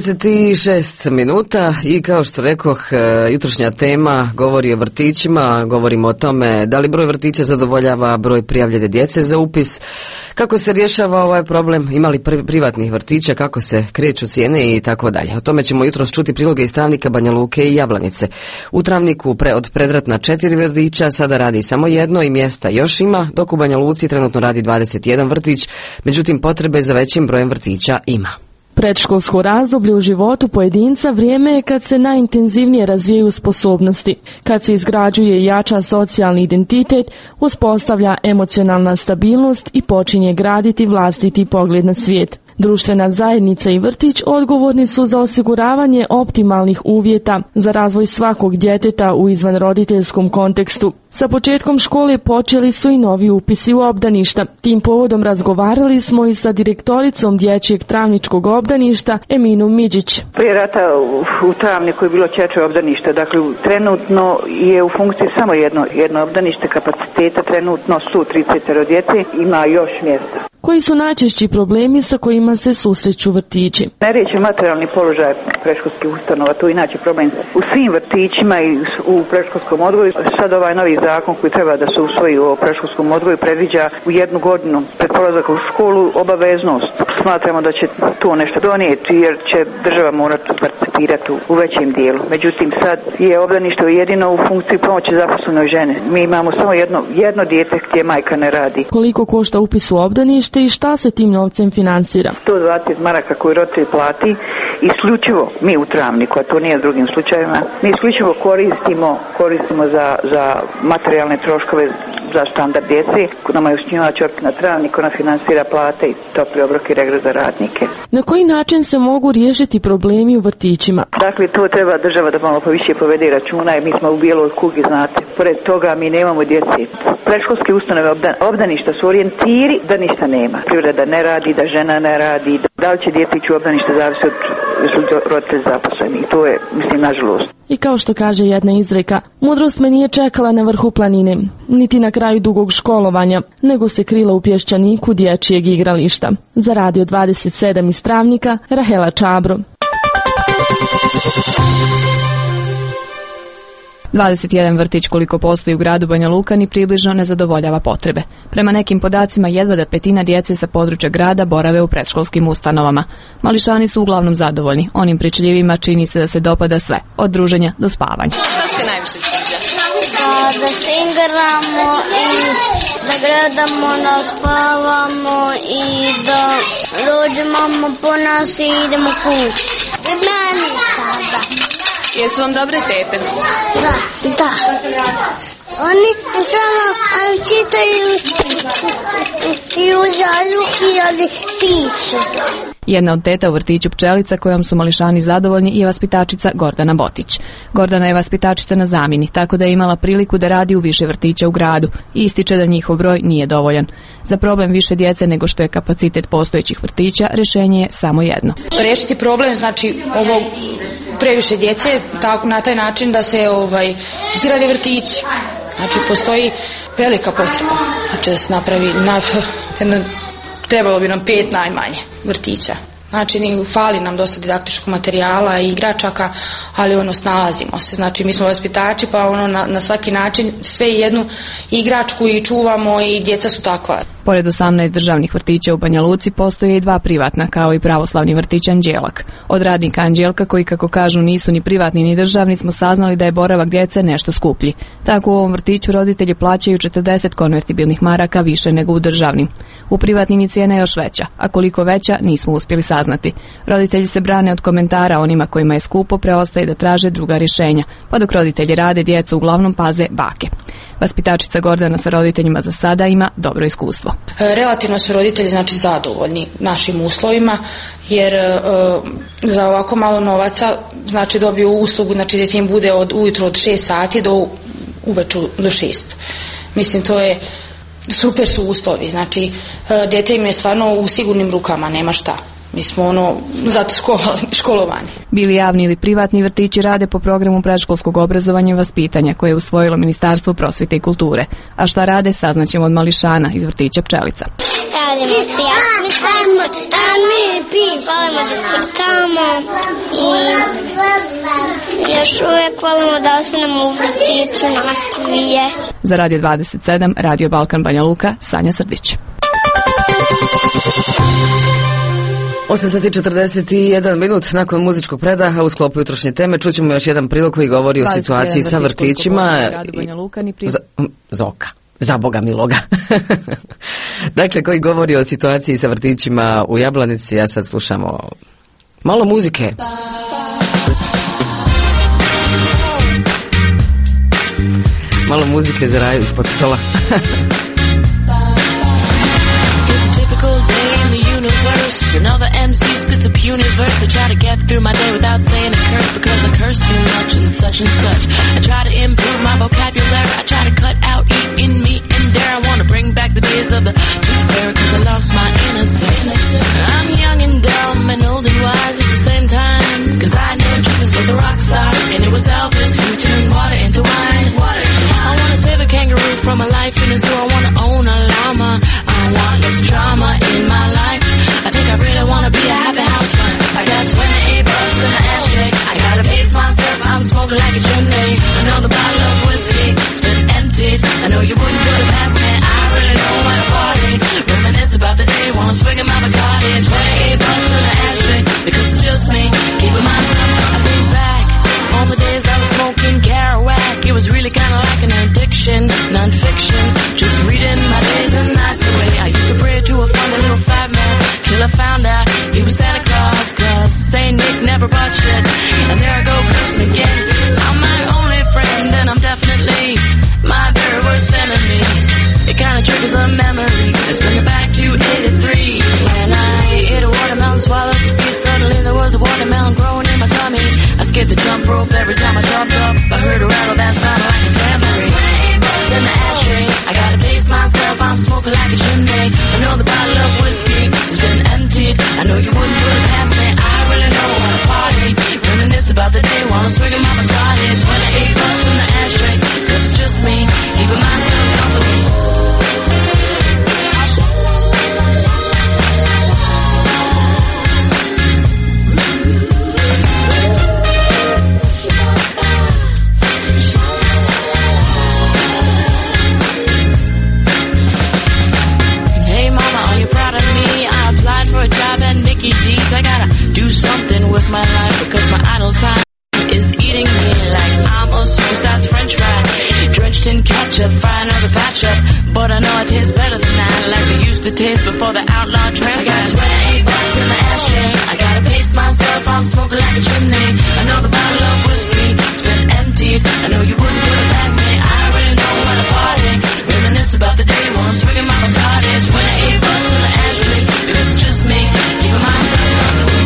36 minuta i kao što rekoh, jutrošnja tema govori o vrtićima, govorimo o tome da li broj vrtića zadovoljava broj prijavljene djece za upis, kako se rješava ovaj problem, ima li privatnih vrtića, kako se kreću cijene i tako dalje. O tome ćemo jutros čuti priloge iz Travnika, Banja Luke i Jablanice. U Travniku od predratna 4 vrtića sada radi samo jedno i mjesta još ima, dok u Banja Luci trenutno radi 21 vrtić, međutim potrebe za većim brojem vrtića ima. Predškolsko razdoblje u životu pojedinca vrijeme je kad se najintenzivnije razvijaju sposobnosti, kad se izgrađuje i jača socijalni identitet, uspostavlja emocionalna stabilnost i počinje graditi vlastiti pogled na svijet. Društvena zajednica i vrtić odgovorni su za osiguravanje optimalnih uvjeta za razvoj svakog djeteta u izvanroditeljskom kontekstu. Sa početkom škole počeli su i novi upisi u obdaništa. Tim povodom razgovarali smo i sa direktoricom dječjeg travničkog obdaništa Eminom Midžić. Prije rata u Travniku je bilo 4 obdaništa, dakle trenutno je u funkciji samo jedno obdanište kapaciteta, trenutno 130 djece, ima još mjesta. Koji su najčešći problemi sa kojima se susreću vrtići? Neriješen materijalni položaj predškolskih ustanova, tu inače problem u svim vrtićima i u predškolskom odgoju. Sad ovaj novi zakon koji treba da se usvoji u predškolskom odgoju predviđa u 1 godinu pred polazak u školu obaveznost. Smatramo da će to nešto donijeti jer će država morati participirati u većem dijelu. Međutim, sad je obdanište jedino u funkciji pomoći zaposlenoj žene. Mi imamo samo jedno dijete gdje majka ne radi. Koliko košta upis u obdanište i šta se tim novcem financira? 120 maraka koji roditelj plati, isključivo mi u Travniku, a to nije u drugim slučajevima, mi isključivo koristimo za materijalne troškove za standard djece. Nama je osnivač općina Travnik, ona financira plate i topli obrok i regres za radnike. Na koji način se mogu riješiti problemi u vrtićima? Dakle, to treba država da malo više povede računa, jer mi smo u bijeloj kugi, znate. Pored toga mi nemamo djeci. Predškolske ustanove obdaništa su orijentiri da ništa nema. Privreda ne radi, da žena ne radi, da li će dijete ići u obdanište zavisi od roditelji zaposleni. To je, mislim, nažalost. I kao što kaže jedna izreka, mudrost me nije čekala na vrhu planine, niti na kraju dugog školovanja, nego se krila u pješčaniku dječjeg igrališta. Za Radio 27 iz Travnika, Rahela Čabro. 21 vrtić koliko postoji u gradu Banja Luka ni približno ne zadovoljava potrebe. Prema nekim podacima jedva da petina djece sa područja grada borave u predškolskim ustanovama. Mališani su uglavnom zadovoljni. Onim pričljivima čini se da se dopada sve, od druženja do spavanja. Šta ti se najviše sviđa? Da se igramo i da gledamo, da spavamo i da dođemo po nas i idemo kući. I meni sada. Jesu vam dobre tete? Da. Oni samo čitaju i uzaju i pišu. Jedna od teta u vrtiću Pčelica kojom su mališani zadovoljni je vaspitačica Gordana Botić. Gordana je vaspitačica na zamjeni, tako da je imala priliku da radi u više vrtića u gradu i ističe da njihov broj nije dovoljan. Za problem više djece nego što je kapacitet postojećih vrtića, rješenje je samo jedno. Riješiti problem, znači ovo previše djece na taj način da se izgrade vrtići. Znači postoji velika potreba. Znači da se napravi trebalo bi nam 5 najmanje vrtića. Znači, fali nam dosta didaktičkog materijala i igračaka, ali snalazimo se. Znači, mi smo vaspitači, pa na svaki način sve jednu igračku i čuvamo i djeca su takva. Pored 18 državnih vrtića u Banja Luci postoje i 2 privatna, kao i pravoslavni vrtić Anđelak. Od radnika Anđelka, koji kako kažu nisu ni privatni ni državni, smo saznali da je boravak djece nešto skuplji. Tako u ovom vrtiću roditelji plaćaju 40 konvertibilnih maraka više nego u državnim. U privatnim je cijena još veća, a koliko veća nismo uspjeli saznati. Roditelji se brane od komentara, onima kojima je skupo preostaje da traže druga rješenja, pa dok roditelji rade, djecu uglavnom paze bake. Vaspitačica Gordana sa roditeljima za sada ima dobro iskustvo. Relativno su roditelji zadovoljni našim uslovima, jer za ovako malo novaca dobiju uslugu, da im bude od ujutro od 6 sati do uveče do 6. Mislim, to je super su uslovi, dijete im je stvarno u sigurnim rukama, nema šta. Mi smo zato školovani. Bili javni ili privatni vrtići rade po programu predškolskog obrazovanja i vaspitanja koje je usvojilo Ministarstvo prosvjete i kulture. A šta rade saznaćemo od mališana iz vrtića Pčelica. radimo takmice, a mi volimo da crtamo i još uvijek volimo da ostanemo u vrtiću, nastavi je. Za Radio 27, Radio Balkan Banja Luka, Sanja Srdić. 8:41 minut nakon muzičkog predaha u sklopu jutrošnje teme čućemo još jedan prilog koji govori o situaciji sa vrtićima. Zoka. Za Boga miloga. Dakle, koji govori o situaciji sa vrtićima u Jablanici. Ja sad slušamo malo muzike. Malo muzike za Raju ispod stola. Another MC spits a puny verse. I try to get through my day without saying a curse, because I curse too much and such. I try to improve my vocabulary. I try to cut out eating meat and dare. I want to bring back the days of the tooth fairy, because I lost my innocence. I'm young and dumb and old and wise at the same time, because I know Jesus was a rock star and it was Elvis who turned water into wine. I want to save a kangaroo from a life in a zoo. I want to own a llama. I want less drama in my life. I think I really wanna be a happy housewife. I got 28 bucks in an ashtray. I gotta pace myself, I'm smoking like a chimney. Another bottle of whiskey, it's been emptied. I know you wouldn't put it past me. I really don't wanna party. Reminisce about the day, wanna swing in my Bacardi. 28 bucks in an ashtray, because it's just me, keeping myself. I think back on the days I was smoking Kerouac. It was really kinda like an addiction, non-fiction, just reading my days and nights away. I used to pray to a funny little fat man, till I found out he was Santa Claus, 'cause Saint Nick never bought shit. And there I go cursing again. I'm my only friend, and I'm definitely my very worst enemy. It kinda triggers a memory. Let's bring it back to 83. When I ate a watermelon, swallowed the seed, suddenly there was a watermelon growing in my tummy. I skipped the jump rope every time I jumped up. I heard a rattle that sounded like a tambourine. 28 bucks in the ashtray. I gotta pace myself, I'm smoking like a chimney. Another bottle of whiskey, it's been emptied. I know you wouldn't put it past me. I really don't wanna party. Reminisce about the day, wanna swing in my Bacardi. 28 bucks in the ashtray, 'cause it's just me, keeping myself company. I gotta do something with my life, because my idle time is eating me like I'm a supersized french fry, drenched in ketchup, frying another patch up. But I know it tastes better than that, like it used to taste before the outlaw transfer. I got 28 bucks in the ashtray. I gotta pace myself, I'm smoking like a chimney. Another bottle of whiskey, it's been emptied. I know you wouldn't put it past me. I really don't wanna party. Reminisce about the day, wanna swing in my Bacardi. 28 bucks in the ashtray, because it's just me, keeping myself company.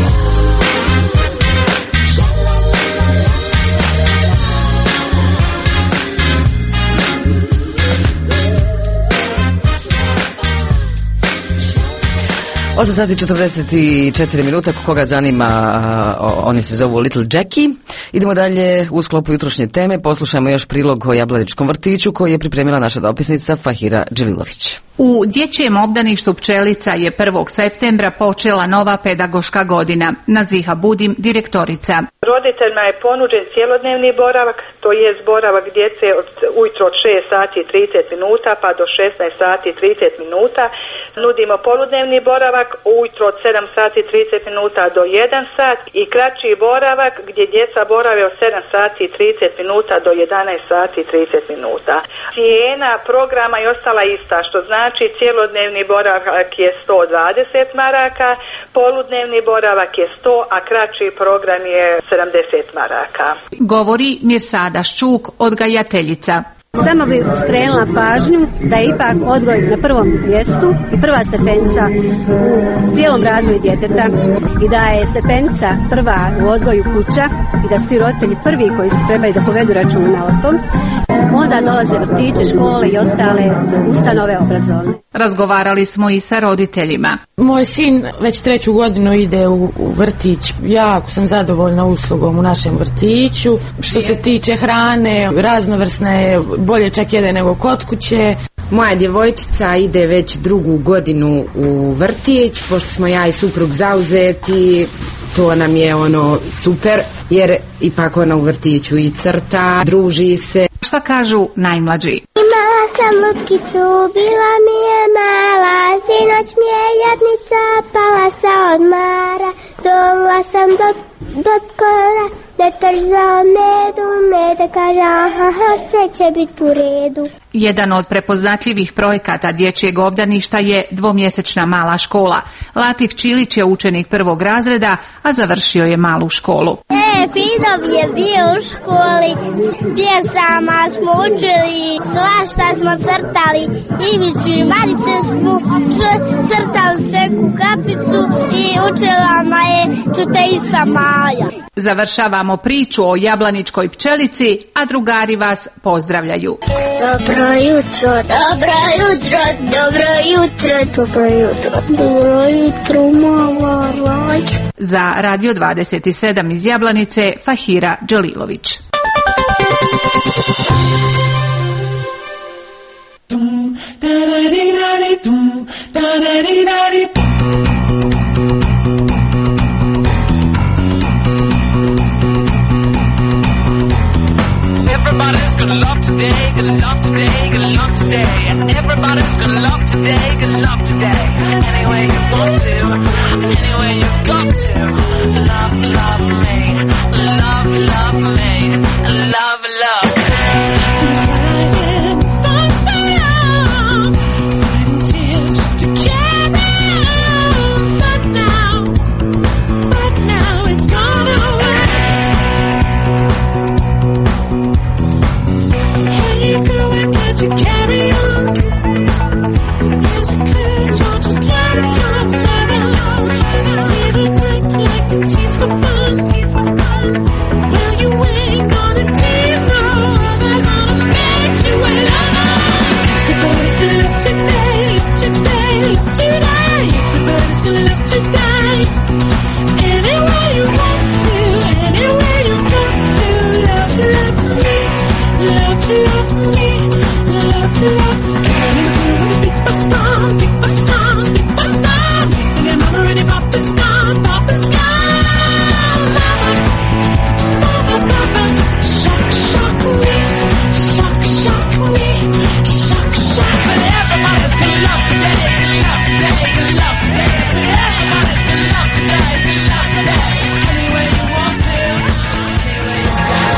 Osam sati 44 minuta, koga zanima, oni se zovu Little Jackie. Idemo dalje u sklopu jutrošnje teme, poslušajmo još prilog o Jablaničkom vrtiću koji je pripremila naša dopisnica Fahira Dželilović. U dječjem obdaništu Pčelica je 1. septembra počela nova pedagoška godina. Naziha Budim, direktorica. Roditeljima je ponuđen cjelodnevni boravak, to je boravak djece od ujutro od 6 sati i 30 minuta pa do 16 sati i 30 minuta. Nudimo poludnevni boravak ujutro od 7 sati i 30 minuta do 1 sat i kraći boravak gdje djeca borave od 7 sati i 30 minuta do 11 sati i 30 minuta. Cijena programa je ostala ista, što znači cjelodnevni boravak je 120 maraka, poludnevni boravak je 100, a kraći program je 70 maraka. Govori Mirsada Ščuk, odgajateljica. Samo bih skrenula pažnju da je ipak odgoj na prvom mjestu i prva stepenica u cijelom razvoju djeteta i da je stepenica prva u odgoju kuća i da su ti roditelji prvi koji se trebaju da povedu računa o tom. Onda dolaze vrtiće, škole i ostale ustanove obrazovne. Razgovarali smo i sa roditeljima. Moj sin već 3. godinu ide u vrtić. Jako sam zadovoljna uslugom u našem vrtiću. Što se tiče hrane, raznovrsne, bolje čak jede nego kod kuće. Moja djevojčica ide već 2. godinu u vrtić, pošto smo ja i suprug zauzeti, to nam je super, jer ipak ona u vrtiću i crta, druži se. Šta kažu najmlađi? Imala sam lutkicu, bila mi je mala, sinoć mi je jadnica pala sa odmara, dovela sam do kola, da trzao medu, meda kaže aha, sve će biti u redu. Jedan od prepoznatljivih projekata dječjeg obdaništa je dvomjesečna mala škola. Latif Čilić je učenik 1. razreda, a završio je malu školu. Fidov je bio u školi, pjesama smo učili, svašta smo crtali, Iviću i Marice smo crtali ceku kapicu i učila ma je čutejica Maja. Završavamo priču o jablaničkoj pčelici, a drugari vas pozdravljaju. Dobro jutro, dobro jutro, dobro jutro, dobro jutro, dobro jutro, mala Rađa. Za Radio 27 iz Jablanice, Fahira Đalilović. Everybody's gonna love today, gonna love today, gonna love today. Everybody's gonna love today, gonna love today. Any way you want to, any way you got to. Love, love me, love, love me, love, love me. Crying for so long, fighting tears just to carry on. But now it's gone away. Hey girl, why can't you carry on? Is it 'cause you're just let it come around? Little type like to tease for fun. Well, you ain't gonna tease, no, they're gonna make you wait. Everybody's gonna love today, love today, love today. Everybody's gonna love today. Any way you want to, any way you got to. Love, love me, love, love me, love, love me. People storm, people storm, people storm. Till your mama and your papa's gone, papa's gone. Mama, mama, shock, shock me, shock, shock me, shock, shock me. Everybody's gonna love today, love today, love today. Everybody's gonna love today, love today. Any way you want to, any way you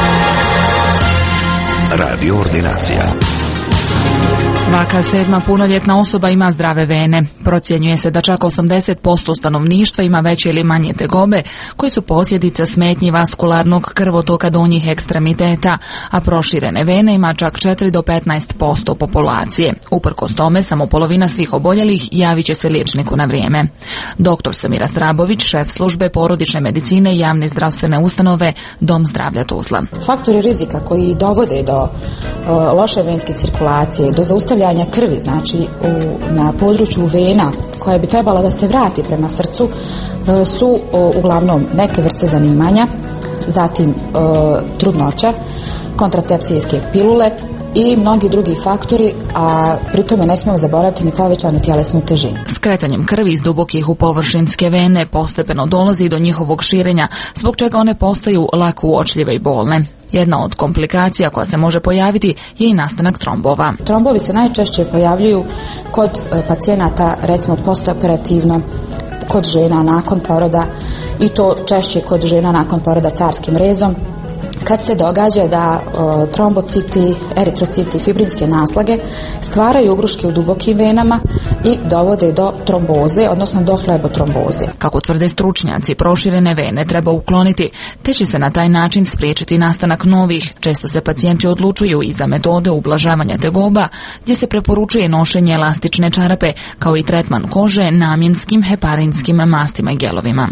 want. Radio Ordinacija. Svaka 7. punoljetna osoba ima zdrave vene. Procjenjuje se da čak 80% stanovništva ima veće ili manje tegobe, koje su posljedica smetnji vaskularnog krvotoka donjih ekstremiteta, a proširene vene ima čak 4 do 15% populacije. Uprkos tome, samo polovina svih oboljelih javit će se liječniku na vrijeme. Dr. Samira Strabović, šef službe porodične medicine i javne zdravstvene ustanove Dom zdravlja Tuzla. Faktori rizika koji dovode do loše venske cirkulacije, do zaustavljanja krvi, znači na području vena koja bi trebala da se vrati prema srcu, su uglavnom neke vrste zanimanja, zatim trudnoća, kontracepcijske pilule i mnogi drugi faktori, a pritome ne smijemo zaboraviti ni povećanu tjelesnu težinu. Skretanjem krvi iz dubokih u površinske vene postepeno dolazi do njihovog širenja, zbog čega one postaju lako uočljive i bolne. Jedna od komplikacija koja se može pojaviti je i nastanak trombova. Trombovi se najčešće pojavljuju kod pacijenata, recimo postoperativno, kod žena nakon poroda i to češće kod žena nakon poroda carskim rezom, kad se događa da trombociti, eritrociti, fibrinske naslage stvaraju ugruške u dubokim venama i dovode do tromboze, odnosno do flebotromboze. Kako tvrde stručnjaci, proširene vene treba ukloniti, te će se na taj način spriječiti nastanak novih. Često se pacijenti odlučuju i za metode ublažavanja tegoba, gdje se preporučuje nošenje elastične čarape, kao i tretman kože namjenskim heparinskim mastima i gelovima.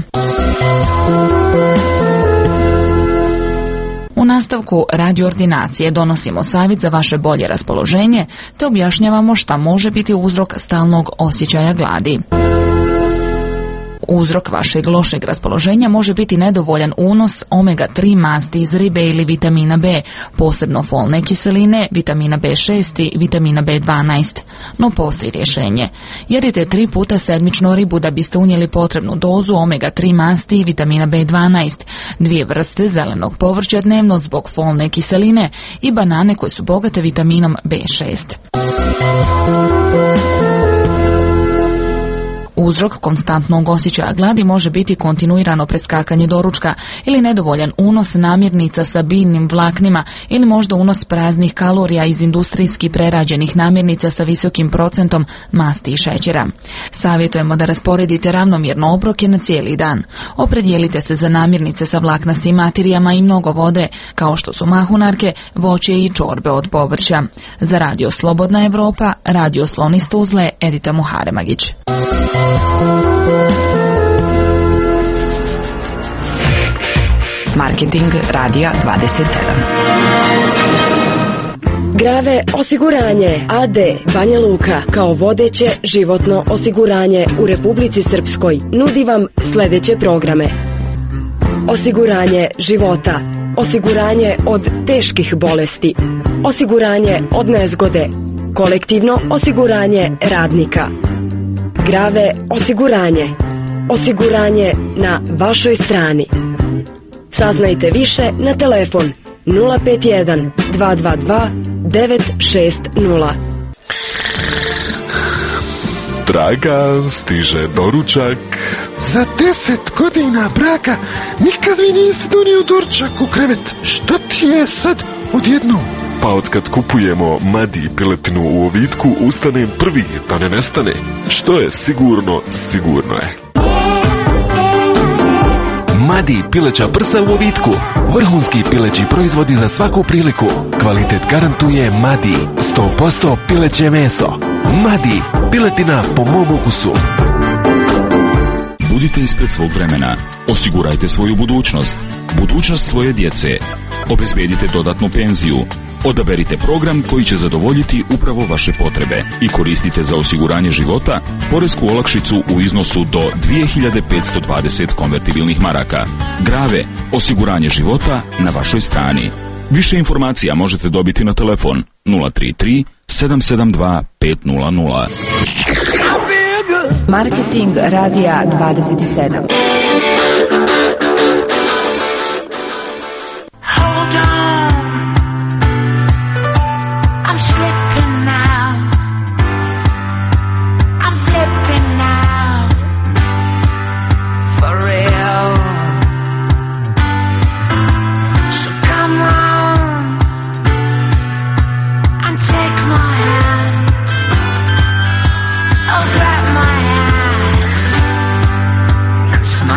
U nastavku radio ordinacije donosimo savjet za vaše bolje raspoloženje te objašnjavamo šta može biti uzrok stalnog osjećaja gladi. Uzrok vašeg lošeg raspoloženja može biti nedovoljan unos omega-3 masti iz ribe ili vitamina B, posebno folne kiseline, vitamina B6 i vitamina B12. No postoji rješenje. Jedite 3 puta sedmično ribu da biste unijeli potrebnu dozu omega-3 masti i vitamina B12, 2 vrste zelenog povrća dnevno zbog folne kiseline i banane koje su bogate vitaminom B6. Uzrok konstantnog osjećaja gladi može biti kontinuirano preskakanje doručka ili nedovoljan unos namirnica sa biljnim vlaknima ili možda unos praznih kalorija iz industrijski prerađenih namirnica sa visokim procentom masti i šećera. Savjetujemo da rasporedite ravnomjerno obroke na cijeli dan. Opredijelite se za namirnice sa vlaknastim materijama i mnogo vode, kao što su mahunarke, voće i čorbe od povrća. Za Radio Slobodna Evropa, Radio Slon iz Tuzle, Edita Muharemagić. Marketing Radija 27. Grave osiguranje AD Banja Luka kao vodeće životno osiguranje u Republici Srpskoj nudi vam sljedeće programe: osiguranje života, osiguranje od teških bolesti, osiguranje od nezgode, kolektivno osiguranje radnika, Grave osiguranje, osiguranje na vašoj strani. Saznajte više na telefon 051 222 960. Dragan, stiže doručak. Za 10 godina braka nikad mi nisi donio doručak u krevet. Što ti je sad odjednom? Pa otkad kupujemo Madi piletinu u Ovitku, ustanem prvi da ne nestane. Što je sigurno, sigurno je. Madi pileća prsa u Ovitku. Vrhunski pileći proizvodi za svaku priliku. Kvalitet garantuje Madi. 100% pileće meso. Madi, piletina po mom ukusu. Budite ispred svog vremena. Osigurajte svoju budućnost. Budućnost svoje djece. Obezbedite dodatnu penziju. Odaberite program koji će zadovoljiti upravo vaše potrebe i koristite za osiguranje života poresku olakšicu u iznosu do 2520 konvertibilnih maraka. Grave, osiguranje života na vašoj strani. Više informacija možete dobiti na telefon 033 772 500. Marketing Radija 27. Hold on, I'm slipping now. I'm flipping now, for real. So come on and take my hand. Oh, grab my hand and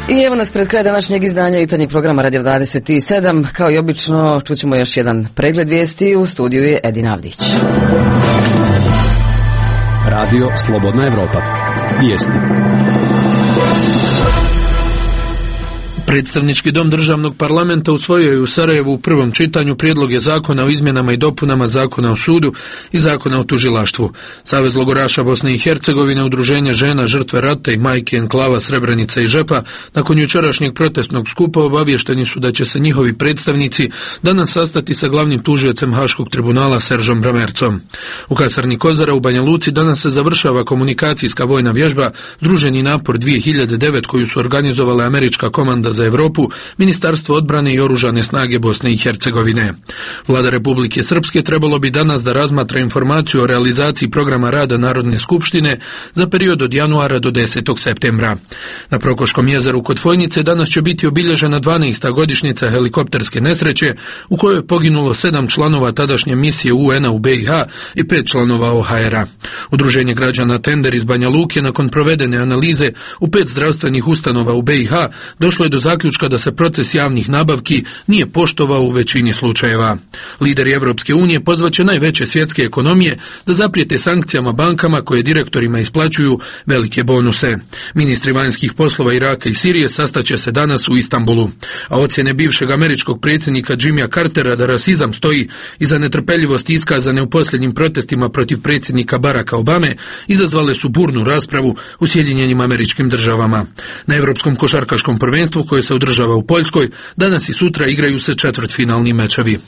I evo nas pred kraj današnjeg izdanja jutarnjeg programa Radio 27. Kao i obično, čućemo još jedan pregled vijesti. U studiju je Edin Avdić. Radio Slobodna Evropa. Vijesti. Predstavnički dom državnog parlamenta usvojio je u Sarajevu u prvom čitanju prijedloge zakona o izmjenama i dopunama zakona o sudu i zakona o tužilaštvu. Savez logoraša Bosne i Hercegovine, Udruženje žena žrtve rata i majke enklava Srebrenica i Žepa nakon jučerašnjeg protestnog skupa obavješteni su da će se njihovi predstavnici danas sastati sa glavnim tužiocem Haškog tribunala Seržom Bramercom. U kasarni Kozara u Banja Luci danas se završava komunikacijska vojna vježba Združeni napor 2009 koju su organizovale Američka komanda za Europu, Ministarstvo odbrane i oružane snage Bosne i Hercegovine. Vlada Republike Srpske trebalo bi danas da razmatra informaciju o realizaciji programa rada Narodne skupštine za period od januara do 10. septembra. Na Prokoškom jezeru kod Fojnice danas će biti obilježena 12. godišnjica helikopterske nesreće u kojoj je poginulo 7 članova tadašnje misije UN-a u BiH i 5 članova OHR-a. Udruženje građana Tender iz Banja Luke nakon provedene analize u 5 zdravstvenih ustanova u BiH došlo je do zaključka da se proces javnih nabavki nije poštovao u većini slučajeva. Lideri Evropske unije pozvaće najveće svjetske ekonomije da zaprijete sankcijama bankama koje direktorima isplaćuju velike bonuse. Ministri vanjskih poslova Iraka i Sirije sastaće se danas u Istanbulu. A ocjene bivšeg američkog predsjednika Jimmya Cartera da rasizam stoji iza netrpeljivosti iskazane u posljednjim protestima protiv predsjednika Baracka Obame izazvale su burnu raspravu u Sjedinjenim Američkim Državama. Na Europskom košarkaškom prvenstvu koje se održava u Poljskoj, danas i sutra igraju se četvrtfinalni mečevi.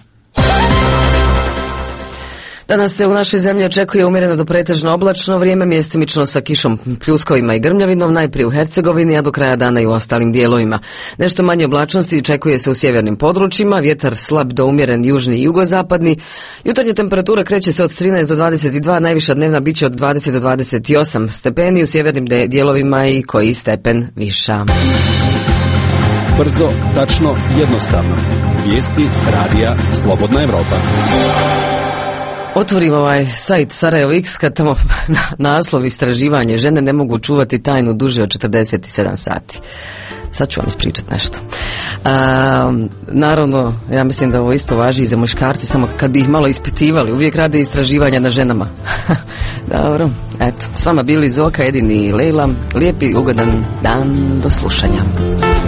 Danas se u našoj zemlji očekuje umjereno do pretežno oblačno vrijeme, mjestimično sa kišom, pljuskovima i grmljavinom, najprije u Hercegovini, a do kraja dana i u ostalim dijelovima. Nešto manje oblačnosti očekuje se u sjevernim područjima, vjetar slab do umjeren južni i jugozapadni. Jutarnja temperatura kreće se od 13 do 22, najviša dnevna biće od 20 do 28 stepeni, u sjevernim dijelovima i koji stepen viša. Brzo, tačno, jednostavno. Vijesti Radija Slobodna Evropa. Otvorim ovaj sajt Sarajevo X kad tamo naslov istraživanje žene ne mogu čuvati tajnu duže od 47 sati. Sad ću vam ispričati nešto. Naravno, ja mislim da ovo isto važi i za muškarci, samo kad bi ih malo ispitivali, uvijek rade istraživanja na ženama. Dobro, eto, s vama bili Zoka, Edin i Lejla. Lijepi, ugodan dan, do slušanja.